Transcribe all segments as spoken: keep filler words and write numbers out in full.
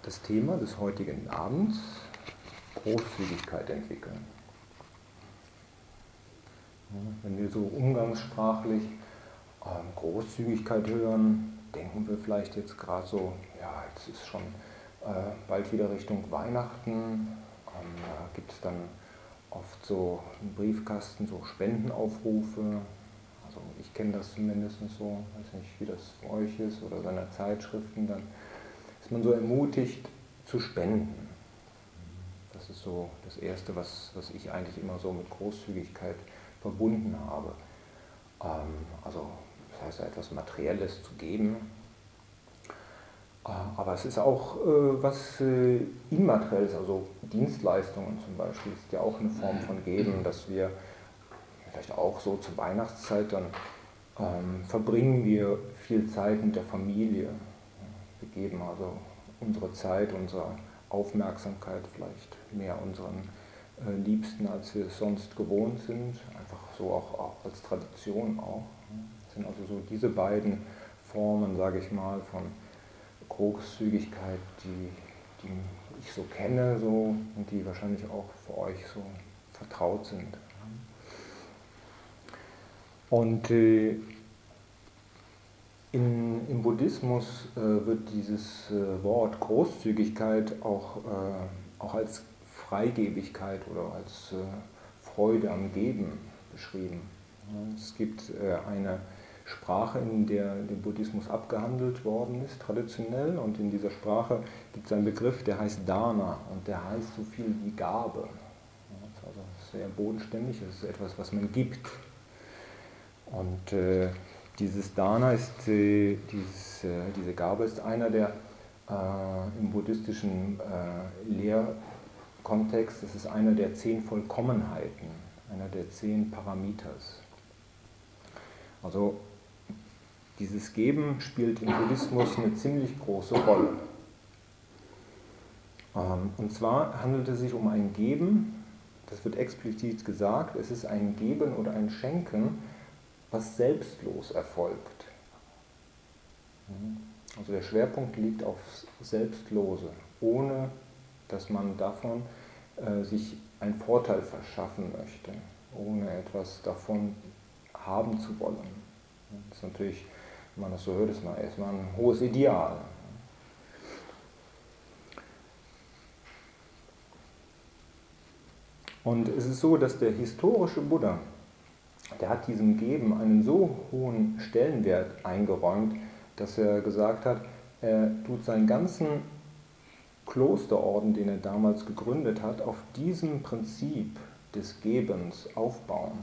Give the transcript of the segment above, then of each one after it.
das Thema des heutigen Abends: Großzügigkeit entwickeln. Wenn wir so umgangssprachlich ähm, Großzügigkeit hören, denken wir vielleicht jetzt gerade so, ja, jetzt ist schon äh, bald wieder Richtung Weihnachten, ähm, da gibt es dann oft so im Briefkasten so Spendenaufrufe. Also ich kenne das zumindest so, weiß nicht, wie das für euch ist, oder seiner Zeitschriften, dann ist man so ermutigt zu spenden. Das ist so das Erste, was, was ich eigentlich immer so mit Großzügigkeit verbunden habe. Ähm, also das heißt, etwas Materielles zu geben. Äh, aber es ist auch äh, was äh, Immaterielles, also Dienstleistungen zum Beispiel, ist ja auch eine Form von Geben, dass wir vielleicht auch so zur Weihnachtszeit, dann ähm, verbringen wir viel Zeit mit der Familie. Wir geben also unsere Zeit, unsere Aufmerksamkeit vielleicht mehr unseren äh, Liebsten, als wir es sonst gewohnt sind. Einfach so auch, auch als Tradition auch. Das sind also so diese beiden Formen, sage ich mal, von Großzügigkeit, die, die ich so kenne so, und die wahrscheinlich auch für euch so vertraut sind. Und äh, in, im Buddhismus äh, wird dieses äh, Wort Großzügigkeit auch, äh, auch als Freigebigkeit oder als äh, Freude am Geben beschrieben. Ja, es gibt äh, eine Sprache, in der der Buddhismus abgehandelt worden ist, traditionell, und in dieser Sprache gibt es einen Begriff, der heißt Dana, und der heißt so viel wie Gabe. Ja, das ist also sehr bodenständig, das ist etwas, was man gibt. Und äh, dieses Dana ist, äh, dieses, äh, diese Gabe ist einer der äh, im buddhistischen äh, Lehrkontext, das ist einer der zehn Vollkommenheiten, einer der zehn Paramitas. Also dieses Geben spielt im Buddhismus eine ziemlich große Rolle. Ähm, und zwar handelt es sich um ein Geben, das wird explizit gesagt, es ist ein Geben oder ein Schenken, was selbstlos erfolgt. Also der Schwerpunkt liegt auf Selbstlose, ohne dass man davon äh, sich einen Vorteil verschaffen möchte, ohne etwas davon haben zu wollen. Das ist natürlich, wenn man das so hört, ist man erstmal ein hohes Ideal. Und es ist so, dass der historische Buddha, der hat diesem Geben einen so hohen Stellenwert eingeräumt, dass er gesagt hat, er tut seinen ganzen Klosterorden, den er damals gegründet hat, auf diesem Prinzip des Gebens aufbauen.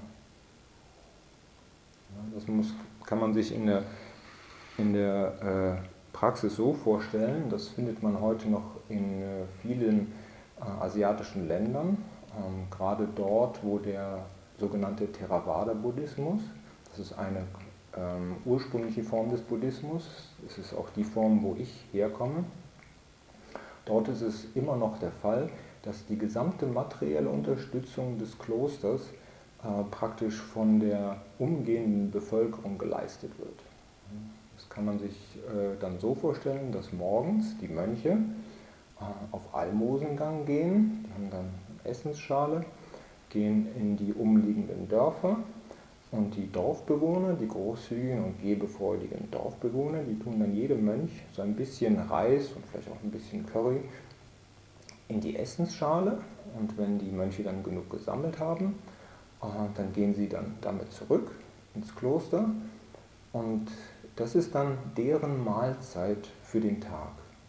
Das muss, kann man sich in der, in der äh, Praxis so vorstellen, das findet man heute noch in äh, vielen äh, asiatischen Ländern, ähm, gerade dort, wo der sogenannte Theravada-Buddhismus, das ist eine ähm, ursprüngliche Form des Buddhismus, es ist auch die Form, wo ich herkomme. Dort ist es immer noch der Fall, dass die gesamte materielle Unterstützung des Klosters äh, praktisch von der umgehenden Bevölkerung geleistet wird. Das kann man sich äh, dann so vorstellen, dass morgens die Mönche äh, auf Almosengang gehen, die haben dann eine Essensschale, gehen in die umliegenden Dörfer, und die Dorfbewohner, die großzügigen und gebefreudigen Dorfbewohner, die tun dann jedem Mönch so ein bisschen Reis und vielleicht auch ein bisschen Curry in die Essensschale, und wenn die Mönche dann genug gesammelt haben, dann gehen sie dann damit zurück ins Kloster, und das ist dann deren Mahlzeit für den Tag.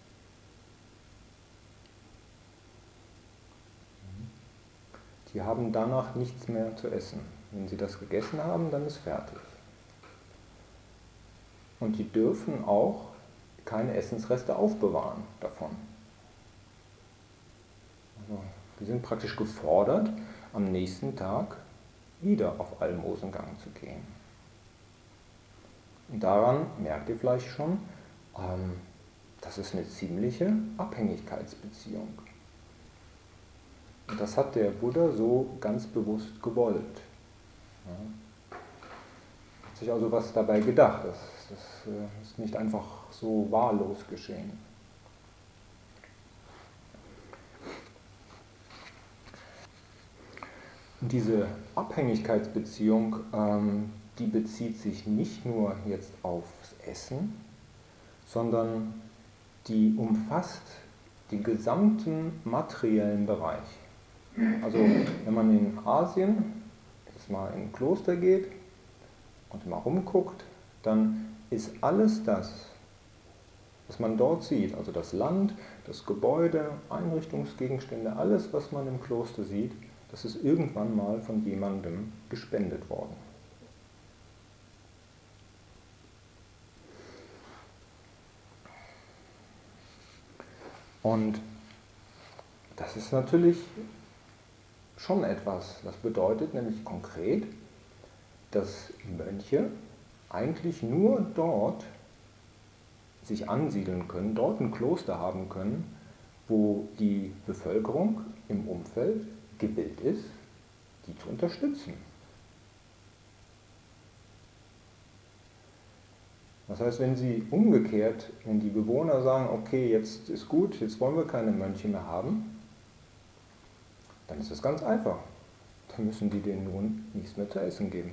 Die haben danach nichts mehr zu essen. Wenn sie das gegessen haben, dann ist fertig. Und die dürfen auch keine Essensreste aufbewahren davon. Also, die sind praktisch gefordert, am nächsten Tag wieder auf Almosengang zu gehen. Und daran merkt ihr vielleicht schon, ähm, das ist eine ziemliche Abhängigkeitsbeziehung. Und das hat der Buddha so ganz bewusst gewollt. Ja. Hat sich also was dabei gedacht. Das, das ist nicht einfach so wahllos geschehen. Und diese Abhängigkeitsbeziehung, ähm, die bezieht sich nicht nur jetzt aufs Essen, sondern die umfasst den gesamten materiellen Bereich. Also wenn man in Asien jetzt mal in ein Kloster geht und mal rumguckt, dann ist alles das, was man dort sieht, also das Land, das Gebäude, Einrichtungsgegenstände, alles, was man im Kloster sieht, das ist irgendwann mal von jemandem gespendet worden. Und das ist natürlich schon etwas, das bedeutet nämlich konkret, dass Mönche eigentlich nur dort sich ansiedeln können, dort ein Kloster haben können, wo die Bevölkerung im Umfeld gewillt ist, die zu unterstützen. Das heißt, wenn Sie umgekehrt, wenn die Bewohner sagen, okay, jetzt ist gut, jetzt wollen wir keine Mönche mehr haben, dann ist das ganz einfach. Dann müssen die denen nun nichts mehr zu essen geben.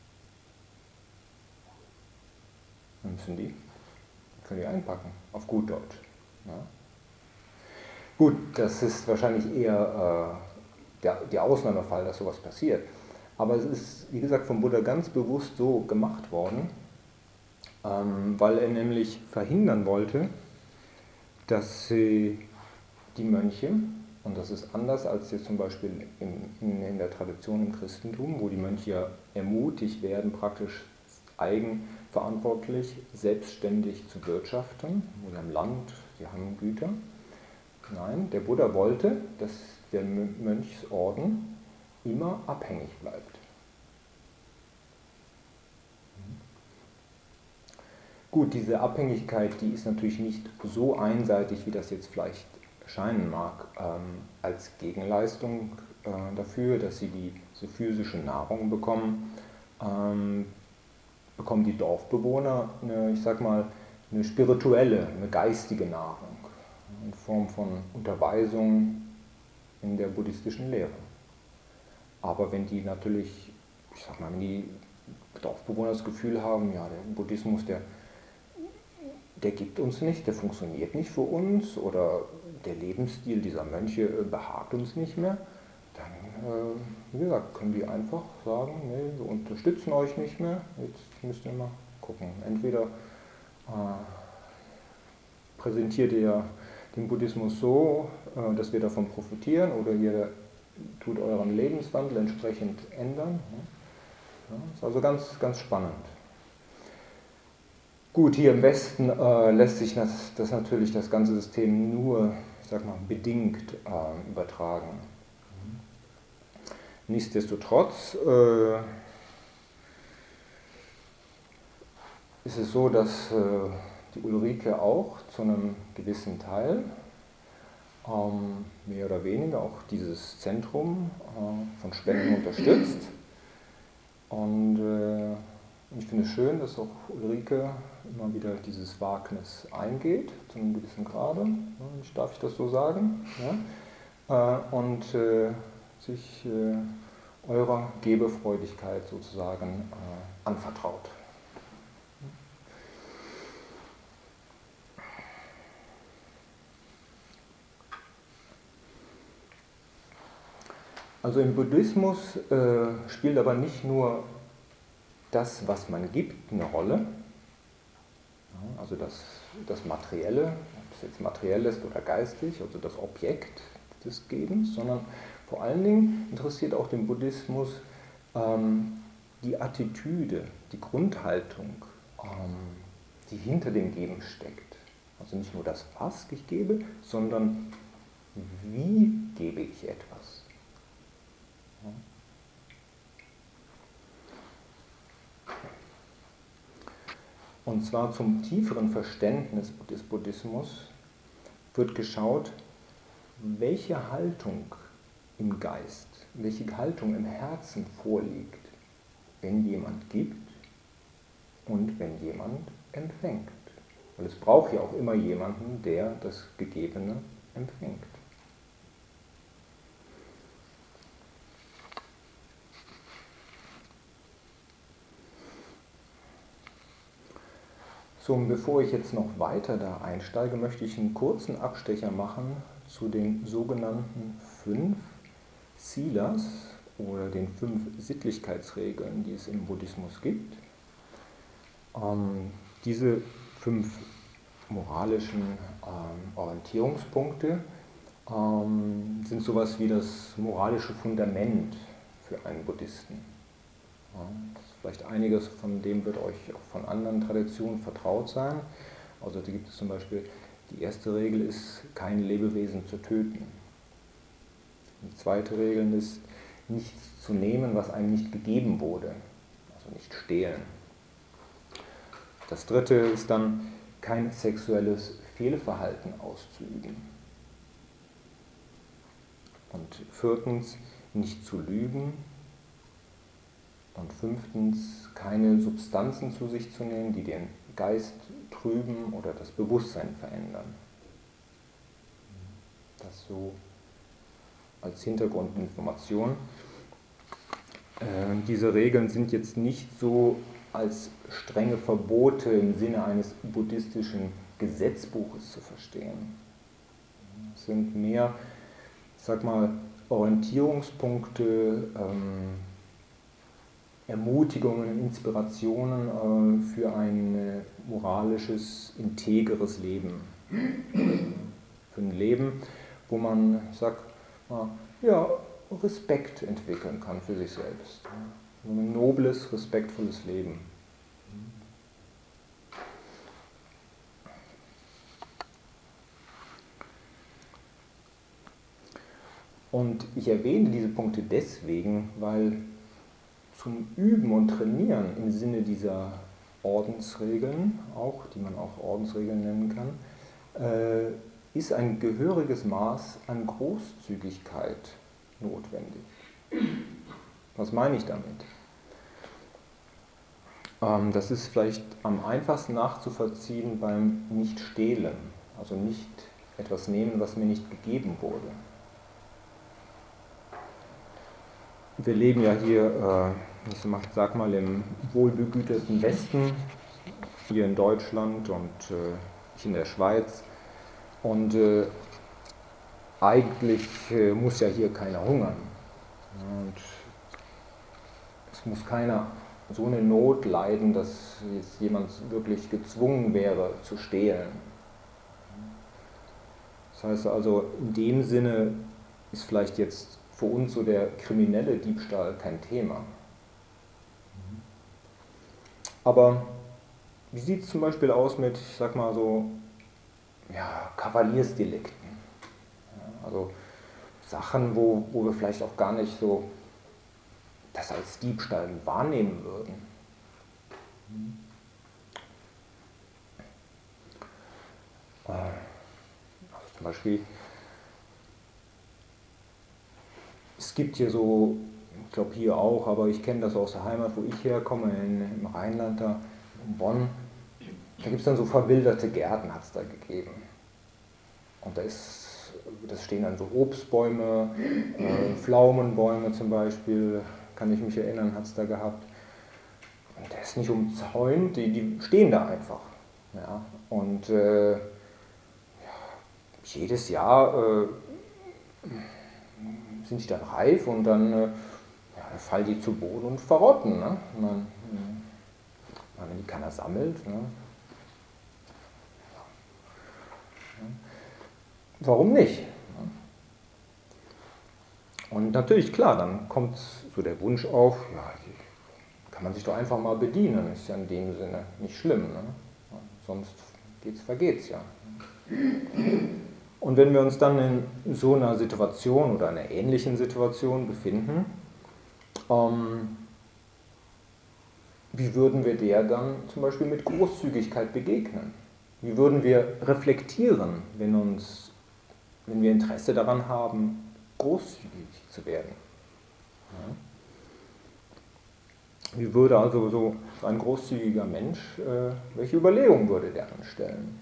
Dann müssen die, können die einpacken, auf gut Deutsch. Ja. Gut, das ist wahrscheinlich eher äh, der, der Ausnahmefall, dass sowas passiert. Aber es ist, wie gesagt, vom Buddha ganz bewusst so gemacht worden, ähm, weil er nämlich verhindern wollte, dass äh, die Mönche, und das ist anders als jetzt zum Beispiel in, in, in der Tradition im Christentum, wo die Mönche ja ermutigt werden, praktisch eigenverantwortlich, selbstständig zu wirtschaften, oder im Land, sie haben Güter. Nein, der Buddha wollte, dass der Mönchsorden immer abhängig bleibt. Gut, diese Abhängigkeit, die ist natürlich nicht so einseitig, wie das jetzt vielleicht erscheinen mag, ähm, als Gegenleistung äh, dafür, dass sie die, diese physische Nahrung bekommen, ähm, bekommen die Dorfbewohner eine, ich sag mal, eine spirituelle, eine geistige Nahrung in Form von Unterweisung in der buddhistischen Lehre. Aber wenn die natürlich, ich sag mal, wenn die Dorfbewohner das Gefühl haben, ja, der Buddhismus, der, der gibt uns nicht, der funktioniert nicht für uns oder der Lebensstil dieser Mönche behagt uns nicht mehr, dann, äh, wie gesagt, können die einfach sagen, nee, wir unterstützen euch nicht mehr, jetzt müsst ihr mal gucken. Entweder äh, präsentiert ihr den Buddhismus so, äh, dass wir davon profitieren, oder ihr tut euren Lebenswandel entsprechend ändern. Ja, ist also ganz, ganz spannend. Gut, hier im Westen äh, lässt sich das, das natürlich das ganze System nur, ich sag mal, bedingt äh, übertragen. Nichtsdestotrotz äh, ist es so, dass äh, die Ulrike auch zu einem gewissen Teil ähm, mehr oder weniger auch dieses Zentrum äh, von Spenden unterstützt. Und äh, ich finde es schön, dass auch Ulrike immer wieder dieses Wagnis eingeht, zu einem gewissen Grade, darf ich das so sagen, ja? äh, und äh, sich äh, eurer Gebefreudigkeit sozusagen äh, anvertraut. Also im Buddhismus äh, spielt aber nicht nur das, was man gibt, eine Rolle, also das, das Materielle, ob es jetzt materiell ist oder geistig, also das Objekt des Gebens, sondern vor allen Dingen interessiert auch den Buddhismus ähm, die Attitüde, die Grundhaltung, ähm, die hinter dem Geben steckt. Also nicht nur das, was ich gebe, sondern wie gebe ich etwas. Ja. Und zwar zum tieferen Verständnis des Buddhismus wird geschaut, welche Haltung im Geist, welche Haltung im Herzen vorliegt, wenn jemand gibt und wenn jemand empfängt. Weil es braucht ja auch immer jemanden, der das Gegebene empfängt. So, und bevor ich jetzt noch weiter da einsteige, möchte ich einen kurzen Abstecher machen zu den sogenannten fünf Silas oder den fünf Sittlichkeitsregeln, die es im Buddhismus gibt. Ähm, diese fünf moralischen ähm, Orientierungspunkte ähm, sind sowas wie das moralische Fundament für einen Buddhisten. Ja, vielleicht einiges von dem wird euch auch von anderen Traditionen vertraut sein. Also da gibt es zum Beispiel, die erste Regel ist, kein Lebewesen zu töten. Die zweite Regel ist, nichts zu nehmen, was einem nicht gegeben wurde. Also nicht stehlen. Das dritte ist dann, kein sexuelles Fehlverhalten auszuüben. Und viertens, nicht zu lügen. Und fünftens, keine Substanzen zu sich zu nehmen, die den Geist trüben oder das Bewusstsein verändern. Das so als Hintergrundinformation. Äh, diese Regeln sind jetzt nicht so als strenge Verbote im Sinne eines buddhistischen Gesetzbuches zu verstehen. Es sind mehr, ich sag mal, Orientierungspunkte, ähm, Ermutigungen, Inspirationen äh, für ein moralisches, integeres Leben. Für ein Leben, wo man, ich sag mal, ja, Respekt entwickeln kann für sich selbst. Ein nobles, respektvolles Leben. Und ich erwähne diese Punkte deswegen, weil zum Üben und Trainieren im Sinne dieser Ordensregeln, auch, die man auch Ordensregeln nennen kann, äh, ist ein gehöriges Maß an Großzügigkeit notwendig. Was meine ich damit? Ähm, das ist vielleicht am einfachsten nachzuvollziehen beim Nicht-Stehlen, also nicht etwas nehmen, was mir nicht gegeben wurde. Wir leben ja hier, äh, ich sag mal, im wohlbegüterten Westen, hier in Deutschland und äh, ich in der Schweiz. Und äh, eigentlich äh, muss ja hier keiner hungern. Und es muss keiner so eine Not leiden, dass jetzt jemand wirklich gezwungen wäre zu stehlen. Das heißt also, in dem Sinne ist vielleicht jetzt für uns so der kriminelle Diebstahl kein Thema. Aber wie sieht es zum Beispiel aus mit, ich sag mal so, ja, Kavaliersdelikten? Ja, also Sachen, wo, wo wir vielleicht auch gar nicht so das als Diebstahl wahrnehmen würden. Also zum Beispiel, es gibt hier so, ich glaube hier auch, aber ich kenne das aus der Heimat, wo ich herkomme, in, im Rheinland, da in Bonn, da gibt es dann so verwilderte Gärten, hat es da gegeben. Und da ist, das stehen dann so Obstbäume, äh, Pflaumenbäume zum Beispiel, kann ich mich erinnern, hat es da gehabt. Und der ist nicht umzäunt, die, die stehen da einfach. Ja. Und äh, ja, jedes Jahr äh, sind die dann reif und dann äh, ja, fallen die zu Boden und verrotten. Ne? Man, wenn die keiner sammelt. Ne? Warum nicht? Und natürlich, klar, dann kommt so der Wunsch auf, ja, kann man sich doch einfach mal bedienen, ist ja in dem Sinne nicht schlimm. Ne? Sonst geht's, vergeht's ja. Und wenn wir uns dann in so einer Situation oder einer ähnlichen Situation befinden, ähm, wie würden wir der dann zum Beispiel mit Großzügigkeit begegnen? Wie würden wir reflektieren, wenn, uns, wenn wir Interesse daran haben, großzügig zu werden? Ja. Wie würde also so ein großzügiger Mensch, äh, welche Überlegungen würde der anstellen?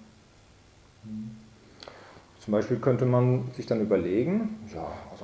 Zum Beispiel könnte man sich dann überlegen, ja, also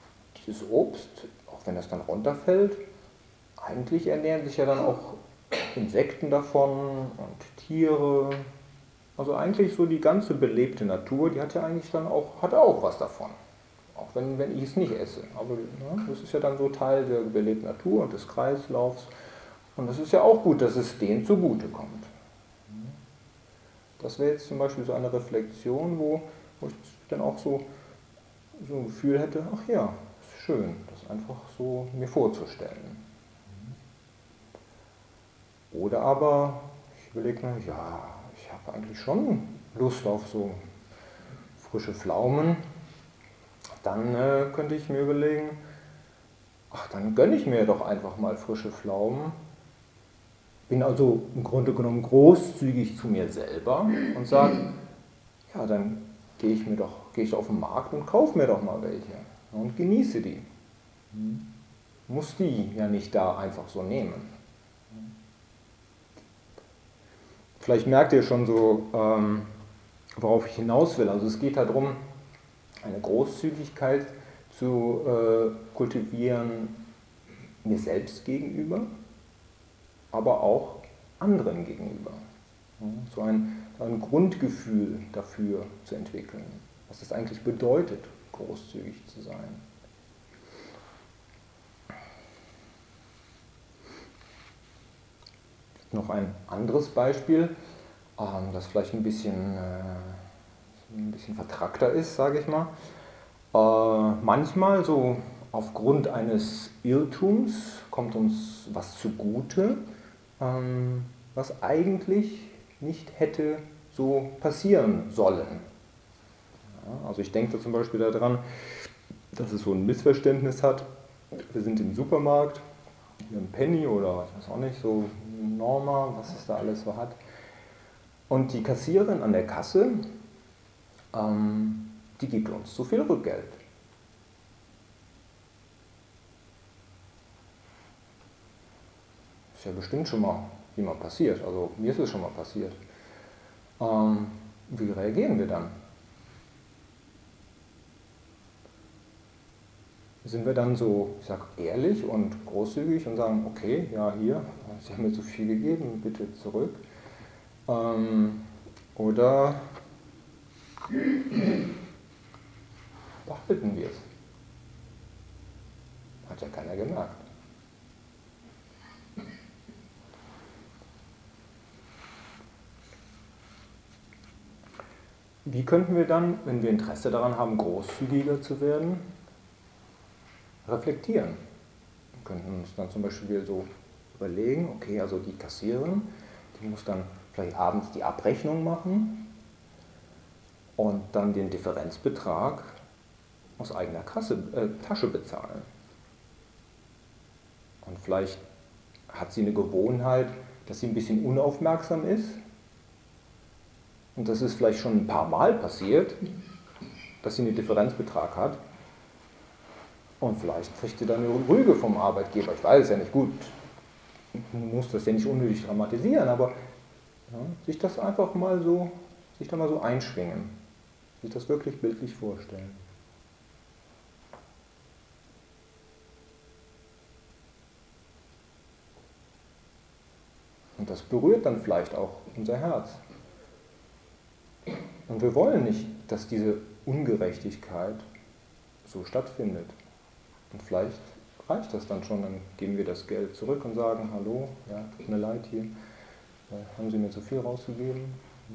dieses Obst, auch wenn das dann runterfällt, eigentlich ernähren sich ja dann auch Insekten davon und Tiere. Also eigentlich so die ganze belebte Natur, die hat ja eigentlich dann auch, hat auch was davon. Auch wenn, wenn ich es nicht esse. Aber ne, das ist ja dann so Teil der belebten Natur und des Kreislaufs. Und das ist ja auch gut, dass es denen zugute kommt. Das wäre jetzt zum Beispiel so eine Reflexion, wo, wo ich dann auch so, so ein Gefühl hätte, ach ja, ist schön, das einfach so mir vorzustellen. Oder aber, ich überlege mir, ja, ich habe eigentlich schon Lust auf so frische Pflaumen. Dann äh, könnte ich mir überlegen, ach, dann gönne ich mir doch einfach mal frische Pflaumen. Bin also im Grunde genommen großzügig zu mir selber und sage, ja, dann gehe ich mir doch, gehe ich auf den Markt und kaufe mir doch mal welche und genieße die. Muss die ja nicht da einfach so nehmen. Vielleicht merkt ihr schon so, ähm, worauf ich hinaus will. Also es geht darum, eine Großzügigkeit zu äh, kultivieren mir selbst gegenüber, aber auch anderen gegenüber. So ein, ein Grundgefühl dafür zu entwickeln, was es eigentlich bedeutet, großzügig zu sein. Noch ein anderes Beispiel, das vielleicht ein bisschen, ein bisschen vertrackter ist, sage ich mal. Manchmal, so aufgrund eines Irrtums, kommt uns was zugute, was eigentlich nicht hätte so passieren sollen. Ja, also ich denke zum Beispiel daran, dass es so ein Missverständnis hat. Wir sind im Supermarkt, hier im Penny oder ich weiß auch nicht, so Norma, was es da alles so hat. Und die Kassiererin an der Kasse, ähm, die gibt uns so viel Rückgeld. Ist ja bestimmt schon mal jemand passiert, also mir ist es schon mal passiert. Ähm, wie reagieren wir dann? Sind wir dann so, ich sag, ehrlich und großzügig und sagen, okay, ja hier, Sie haben mir zu viel gegeben, bitte zurück. Ähm, oder behalten wir es? Hat ja keiner gemerkt. Wie könnten wir dann, wenn wir Interesse daran haben, großzügiger zu werden, reflektieren? Wir könnten uns dann zum Beispiel so überlegen, okay, also die Kassiererin, die muss dann vielleicht abends die Abrechnung machen und dann den Differenzbetrag aus eigener Kasse, äh, Tasche bezahlen. Und vielleicht hat sie eine Gewohnheit, dass sie ein bisschen unaufmerksam ist. Und das ist vielleicht schon ein paar Mal passiert, dass sie einen Differenzbetrag hat. Und vielleicht kriegt sie dann eine Rüge vom Arbeitgeber. Ich weiß es ja nicht, gut. Man muss das ja nicht unnötig dramatisieren, aber ja, sich das einfach mal so, sich da mal so einschwingen. Sich das wirklich bildlich vorstellen. Und das berührt dann vielleicht auch unser Herz. Und wir wollen nicht, dass diese Ungerechtigkeit so stattfindet. Und vielleicht reicht das dann schon, dann geben wir das Geld zurück und sagen, hallo, ja, tut mir leid hier, haben Sie mir zu viel rausgegeben.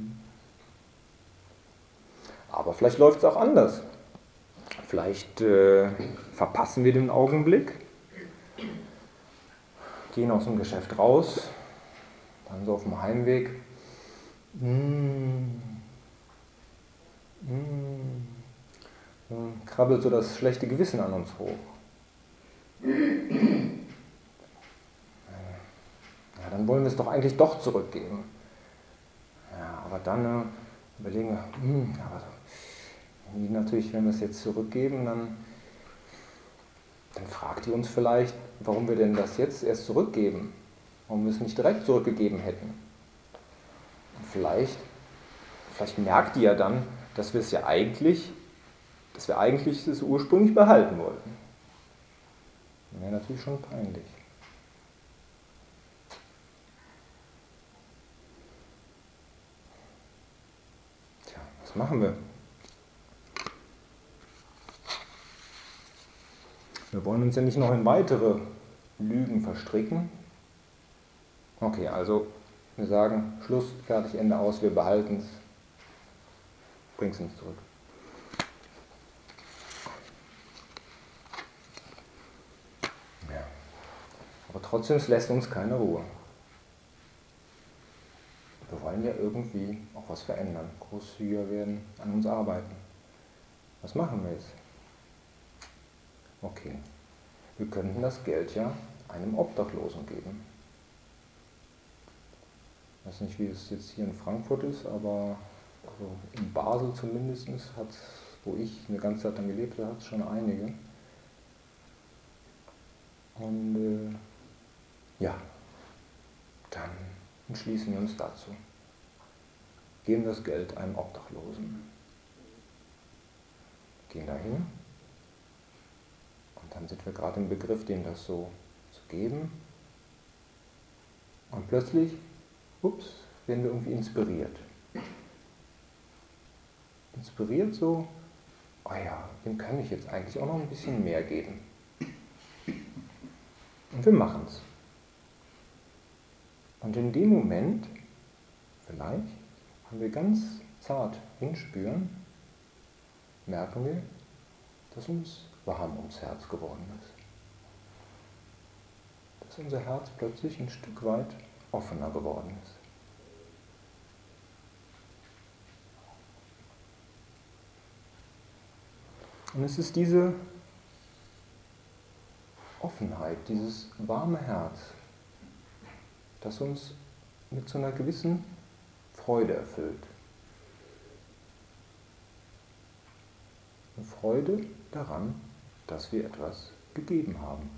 Aber vielleicht läuft es auch anders. Vielleicht äh, verpassen wir den Augenblick, gehen aus dem Geschäft raus, dann so auf dem Heimweg, mm, mm, dann krabbelt so das schlechte Gewissen an uns hoch. Ja, dann wollen wir es doch eigentlich doch zurückgeben. Ja, aber dann äh, überlegen wir, hm, aber natürlich, wenn wir es jetzt zurückgeben, dann, dann fragt die uns vielleicht, warum wir denn das jetzt erst zurückgeben, warum wir es nicht direkt zurückgegeben hätten. Und vielleicht, vielleicht merkt die ja dann, dass wir es ja eigentlich, dass wir eigentlich es ursprünglich behalten wollten. Das wäre natürlich schon peinlich. Was machen wir? Wir wollen uns ja nicht noch in weitere Lügen verstricken. Okay, also wir sagen Schluss, fertig, Ende aus, wir behalten es, bringen es nicht zurück. Ja. Aber trotzdem, es lässt uns keine Ruhe. Wir wollen ja irgendwie auch was verändern, großzügiger werden, an uns arbeiten. Was machen wir jetzt? Okay, wir könnten das Geld ja einem Obdachlosen geben. Ich weiß nicht, wie es jetzt hier in Frankfurt ist, aber also in Basel zumindest, hat, wo ich eine ganze Zeit lang gelebt habe, hat es schon einige. Und äh, ja, dann entschließen wir uns dazu. Geben das Geld einem Obdachlosen. Gehen dahin und dann sind wir gerade im Begriff, dem das so zu geben. Und plötzlich, ups, werden wir irgendwie inspiriert. Inspiriert so, oh ja, dem kann ich jetzt eigentlich auch noch ein bisschen mehr geben. Und wir machen es. Und in dem Moment, vielleicht, haben wir ganz zart hinspüren, merken wir, dass uns warm ums Herz geworden ist. Dass unser Herz plötzlich ein Stück weit offener geworden ist. Und es ist diese Offenheit, dieses warme Herz, das uns mit so einer gewissen Freude erfüllt. Eine Freude daran, dass wir etwas gegeben haben.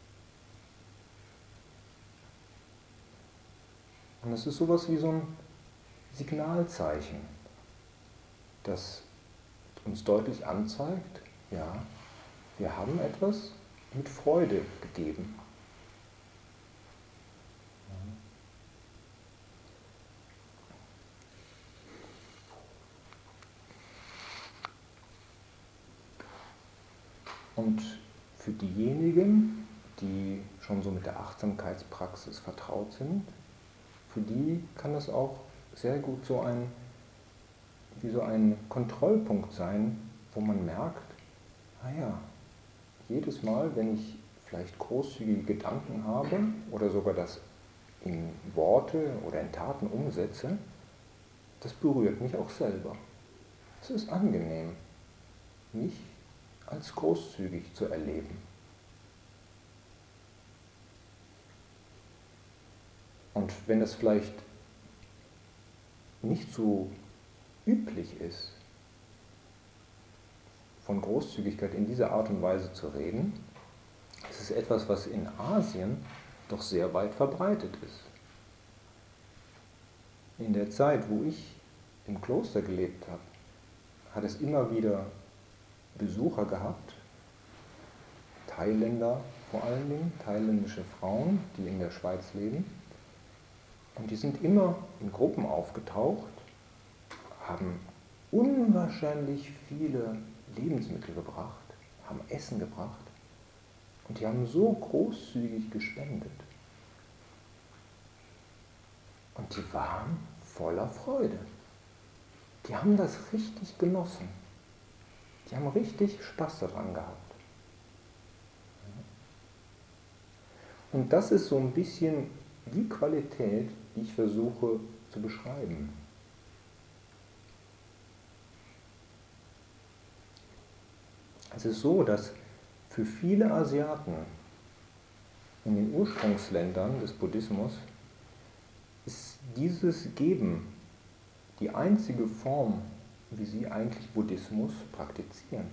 Und es ist sowas wie so ein Signalzeichen, das uns deutlich anzeigt, ja, wir haben etwas mit Freude gegeben. Und für diejenigen, die schon so mit der Achtsamkeitspraxis vertraut sind, für die kann das auch sehr gut so ein, wie so ein Kontrollpunkt sein, wo man merkt, naja, jedes Mal, wenn ich vielleicht großzügige Gedanken habe oder sogar das in Worte oder in Taten umsetze, das berührt mich auch selber. Es ist angenehm, mich als großzügig zu erleben. Und wenn es vielleicht nicht so üblich ist, von Großzügigkeit in dieser Art und Weise zu reden, ist es etwas, was in Asien doch sehr weit verbreitet ist. In der Zeit, wo ich im Kloster gelebt habe, hat es immer wieder Besucher gehabt, Thailänder vor allen Dingen, thailändische Frauen, die in der Schweiz leben. Und die sind immer in Gruppen aufgetaucht, haben unwahrscheinlich viele Lebensmittel gebracht, haben Essen gebracht und die haben so großzügig gespendet. Und die waren voller Freude. Die haben das richtig genossen. Die haben richtig Spaß daran gehabt. Und das ist so ein bisschen die Qualität, die ich versuche zu beschreiben. Es ist so, dass für viele Asiaten in den Ursprungsländern des Buddhismus ist dieses Geben die einzige Form, wie sie eigentlich Buddhismus praktizieren.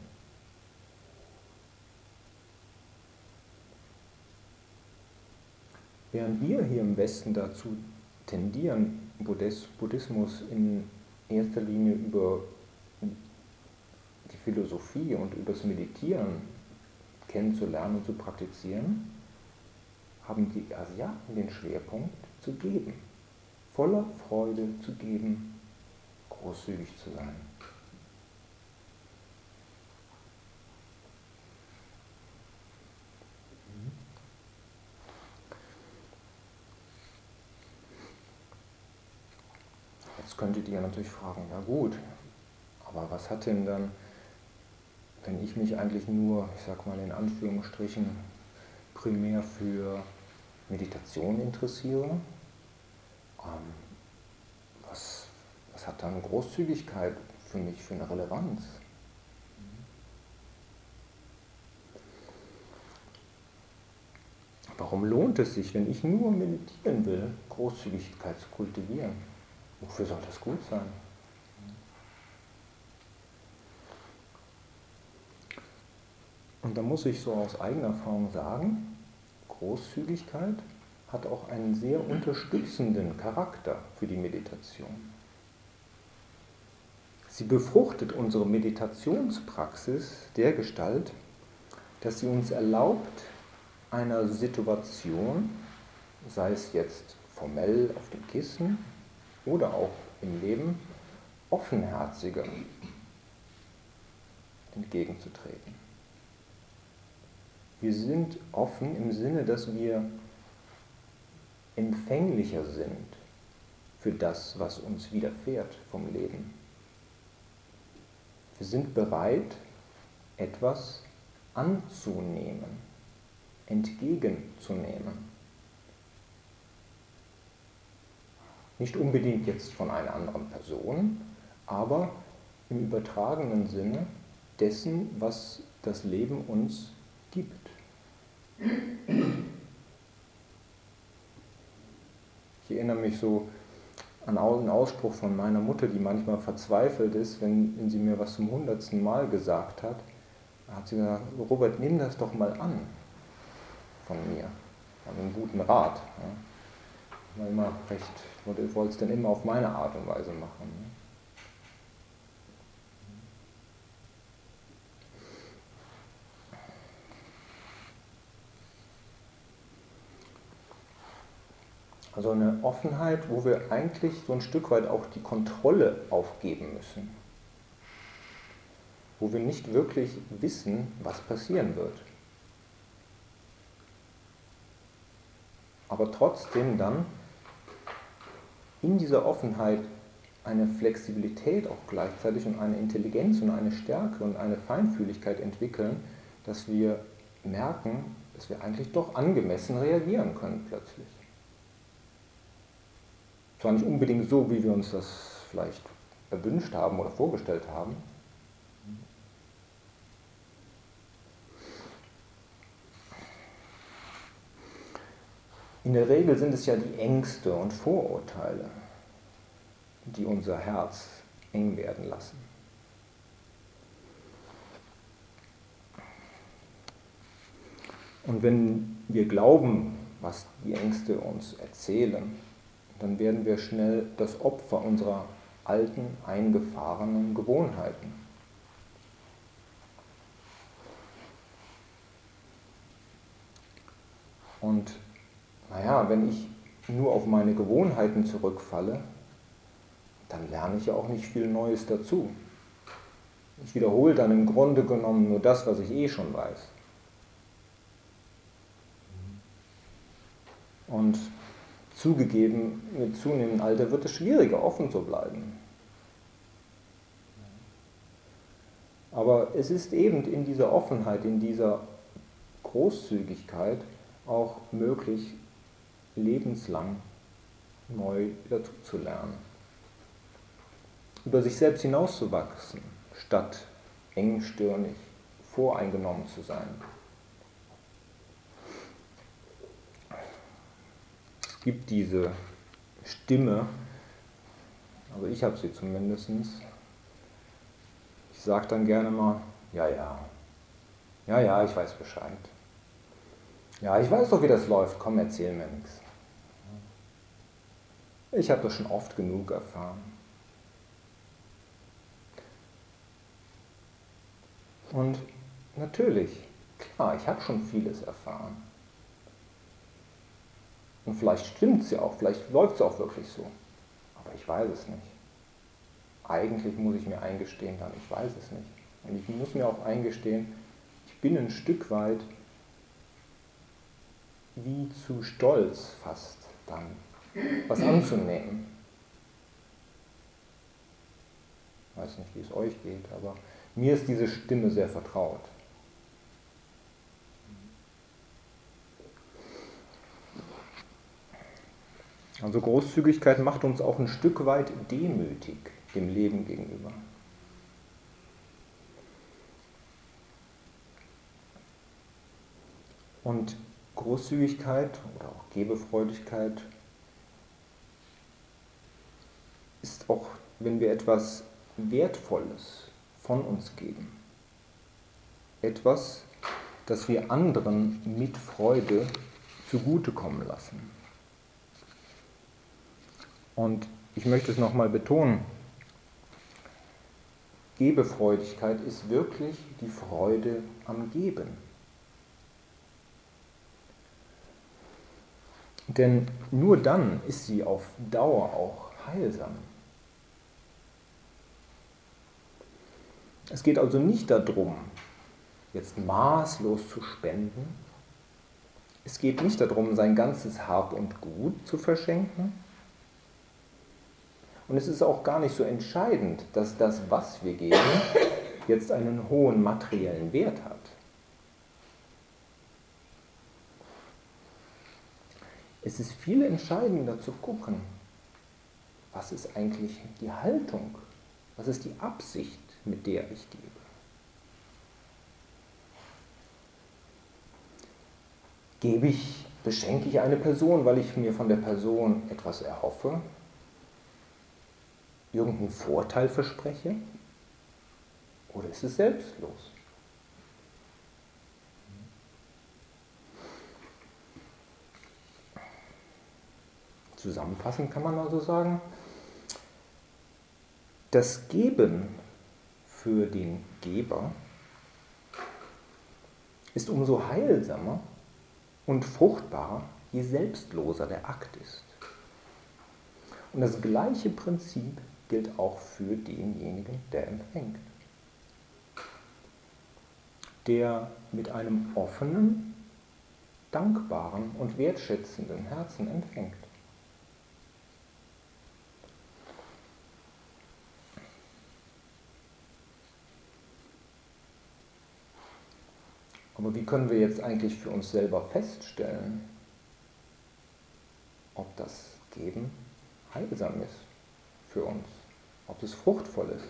Während wir hier im Westen dazu tendieren, Buddhismus in erster Linie über die Philosophie und über das Meditieren kennenzulernen und zu praktizieren, haben die Asiaten den Schwerpunkt zu geben, voller Freude zu geben, großzügig zu sein. könntet ihr natürlich fragen, ja gut, aber was hat denn dann, wenn ich mich eigentlich nur, ich sag mal in Anführungsstrichen, primär für Meditation interessiere, ähm, was, was hat dann Großzügigkeit für mich für eine Relevanz? Warum lohnt es sich, wenn ich nur meditieren will, Großzügigkeit zu kultivieren? Wofür soll das gut sein? Und da muss ich so aus eigener Erfahrung sagen, Großzügigkeit hat auch einen sehr unterstützenden Charakter für die Meditation. Sie befruchtet unsere Meditationspraxis dergestalt, dass sie uns erlaubt, einer Situation, sei es jetzt formell auf dem Kissen oder auch im Leben, offenherziger entgegenzutreten. Wir sind offen im Sinne, dass wir empfänglicher sind für das, was uns widerfährt vom Leben. Wir sind bereit, etwas anzunehmen, entgegenzunehmen. Nicht unbedingt jetzt von einer anderen Person, aber im übertragenen Sinne dessen, was das Leben uns gibt. Ich erinnere mich so an einen Ausspruch von meiner Mutter, die manchmal verzweifelt ist, wenn, wenn sie mir was zum hundertsten Mal gesagt hat. Da hat sie gesagt, Robert, nimm das doch mal an von mir. Also einen guten Rat. Ja. Ich war immer recht, ich wollte es dann immer auf meine Art und Weise machen. Also eine Offenheit, wo wir eigentlich so ein Stück weit auch die Kontrolle aufgeben müssen. Wo wir nicht wirklich wissen, was passieren wird. Aber trotzdem dann in dieser Offenheit eine Flexibilität auch gleichzeitig und eine Intelligenz und eine Stärke und eine Feinfühligkeit entwickeln, dass wir merken, dass wir eigentlich doch angemessen reagieren können plötzlich. Zwar nicht unbedingt so, wie wir uns das vielleicht erwünscht haben oder vorgestellt haben. In der Regel sind es ja die Ängste und Vorurteile, die unser Herz eng werden lassen. Und wenn wir glauben, was die Ängste uns erzählen, dann werden wir schnell das Opfer unserer alten, eingefahrenen Gewohnheiten. Und naja, wenn ich nur auf meine Gewohnheiten zurückfalle, dann lerne ich ja auch nicht viel Neues dazu. Ich wiederhole dann im Grunde genommen nur das, was ich eh schon weiß. Und zugegeben, mit zunehmendem Alter wird es schwieriger, offen zu bleiben. Aber es ist eben in dieser Offenheit, in dieser Großzügigkeit auch möglich, lebenslang neu dazuzulernen. Über sich selbst hinauszuwachsen, statt engstirnig voreingenommen zu sein. Es gibt diese Stimme, aber ich habe sie zumindest. Ich sage dann gerne mal, ja, ja, ja, ja, ich weiß Bescheid. Ja, ich weiß doch, wie das läuft, komm, erzähl mir nichts. Ich habe das schon oft genug erfahren. Und natürlich, klar, ich habe schon vieles erfahren. Und vielleicht stimmt es ja auch, vielleicht läuft es auch wirklich so. Aber ich weiß es nicht. Eigentlich muss ich mir eingestehen, dann ich weiß es nicht. Und ich muss mir auch eingestehen, ich bin ein Stück weit wie zu stolz fast dann, was anzunehmen. weiß nicht, wie es euch geht, aber mir ist diese Stimme sehr vertraut. Also Großzügigkeit macht uns auch ein Stück weit demütig dem Leben gegenüber. Und Großzügigkeit oder auch Gebefreudigkeit ist auch, wenn wir etwas Wertvolles von uns geben. Etwas, das wir anderen mit Freude zugutekommen lassen. Und ich möchte es nochmal betonen, Gebefreudigkeit ist wirklich die Freude am Geben. Denn nur dann ist sie auf Dauer auch heilsam. Es geht also nicht darum, jetzt maßlos zu spenden. Es geht nicht darum, sein ganzes Hab und Gut zu verschenken. Und es ist auch gar nicht so entscheidend, dass das, was wir geben, jetzt einen hohen materiellen Wert hat. Es ist viel entscheidender zu gucken, was ist eigentlich die Haltung, was ist die Absicht, mit der ich gebe. Gebe ich, beschenke ich eine Person, weil ich mir von der Person etwas erhoffe, irgendeinen Vorteil verspreche, oder ist es selbstlos? Zusammenfassend kann man also sagen, das Geben für den Geber ist umso heilsamer und fruchtbarer, je selbstloser der Akt ist. Und das gleiche Prinzip gilt auch für denjenigen, der empfängt. Der mit einem offenen, dankbaren und wertschätzenden Herzen empfängt. Aber wie können wir jetzt eigentlich für uns selber feststellen, ob das Geben heilsam ist für uns, ob es fruchtvoll ist?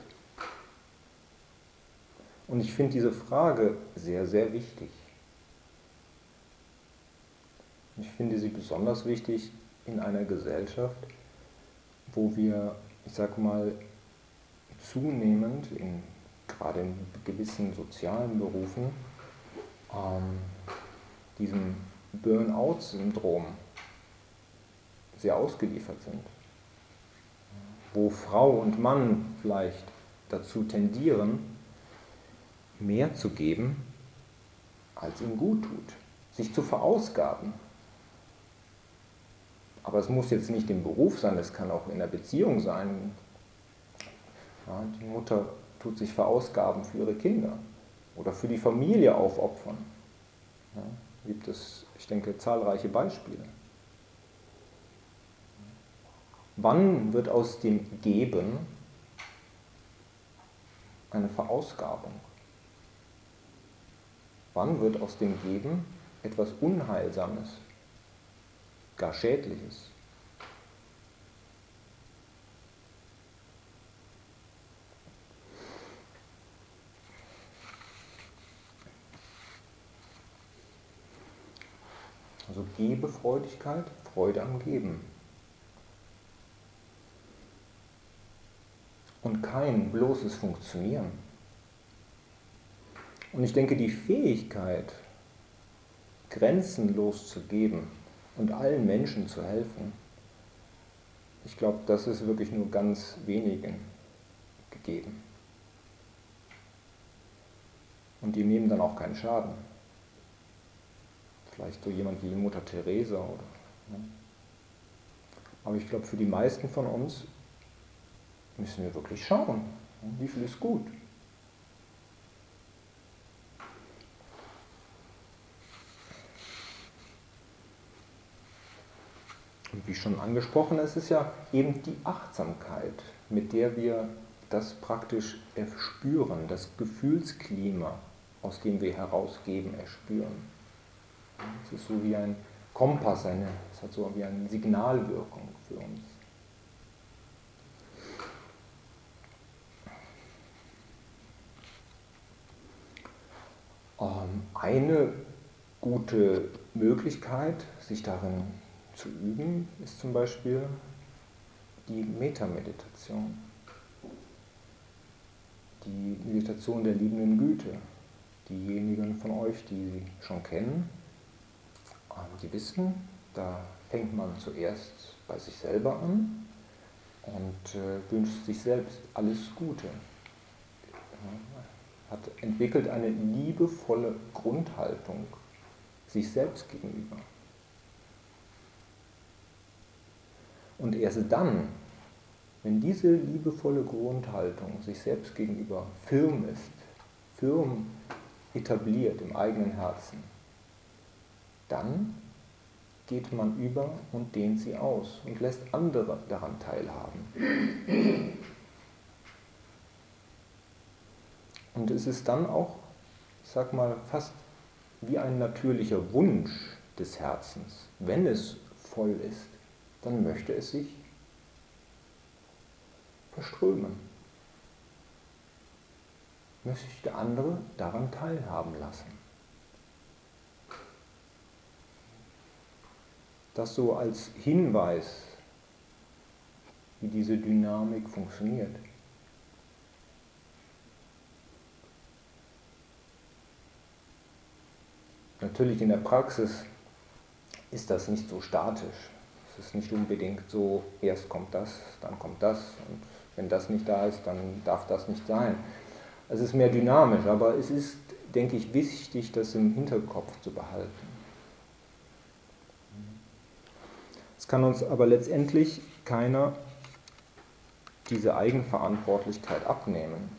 Und ich finde diese Frage sehr, sehr wichtig. Ich finde sie besonders wichtig in einer Gesellschaft, wo wir, ich sag mal, zunehmend, in, gerade in gewissen sozialen Berufen, ähm, diesem Burnout-Syndrom sehr ausgeliefert sind. Wo Frau und Mann vielleicht dazu tendieren, mehr zu geben, als ihm gut tut, sich zu verausgaben. Aber es muss jetzt nicht im Beruf sein, es kann auch in der Beziehung sein. Ja, die Mutter tut sich verausgaben für ihre Kinder oder für die Familie aufopfern. Ja, gibt es, ich denke, zahlreiche Beispiele. Wann wird aus dem Geben eine Verausgabung? Wann wird aus dem Geben etwas Unheilsames, gar Schädliches? Also Gebefreudigkeit, Freude am Geben. Und kein bloßes Funktionieren. Und ich denke, die Fähigkeit, grenzenlos zu geben und allen Menschen zu helfen, ich glaube, das ist wirklich nur ganz wenigen gegeben. Und die nehmen dann auch keinen Schaden. Vielleicht so jemand wie Mutter Teresa oder. Ne? Aber ich glaube, für die meisten von uns müssen wir wirklich schauen, wie viel ist gut. Und wie schon angesprochen, es ist ja eben die Achtsamkeit, mit der wir das praktisch erspüren, das Gefühlsklima, aus dem wir herausgeben, erspüren. Es ist so wie ein Kompass, eine, es hat so wie eine Signalwirkung für uns. Eine gute Möglichkeit, sich darin zu üben, ist zum Beispiel die Metameditation, die Meditation der liebenden Güte. Diejenigen von euch, die sie schon kennen, die wissen, da fängt man zuerst bei sich selber an und äh, wünscht sich selbst alles Gute. Hat entwickelt eine liebevolle Grundhaltung sich selbst gegenüber. Und erst dann, wenn diese liebevolle Grundhaltung sich selbst gegenüber firm ist, firm etabliert im eigenen Herzen, dann geht man über und dehnt sie aus und lässt andere daran teilhaben. Und es ist dann auch, ich sag mal, fast wie ein natürlicher Wunsch des Herzens. Wenn es voll ist, dann möchte es sich verströmen. Möchte andere daran teilhaben lassen. Das so als Hinweis, wie diese Dynamik funktioniert. Natürlich in der Praxis ist das nicht so statisch. Es ist nicht unbedingt so, erst kommt das, dann kommt das und wenn das nicht da ist, dann darf das nicht sein. Es ist mehr dynamisch, aber es ist, denke ich, wichtig, das im Hinterkopf zu behalten. Es kann uns aber letztendlich keiner diese Eigenverantwortlichkeit abnehmen.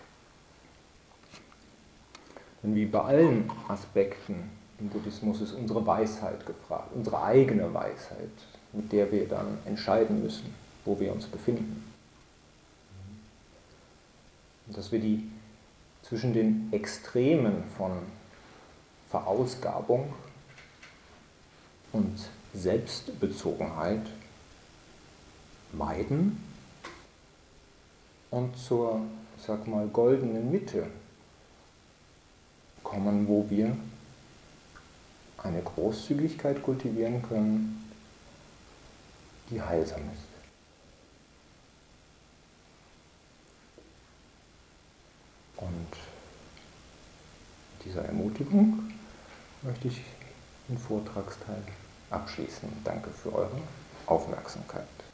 Denn wie bei allen Aspekten im Buddhismus ist unsere Weisheit gefragt, unsere eigene Weisheit, mit der wir dann entscheiden müssen, wo wir uns befinden. Und dass wir die zwischen den Extremen von Verausgabung und Selbstbezogenheit meiden und zur, ich sag mal, goldenen Mitte kommen, wo wir eine Großzügigkeit kultivieren können, die heilsam ist. Und mit dieser Ermutigung möchte ich den Vortragsteil abschließen. Danke für eure Aufmerksamkeit.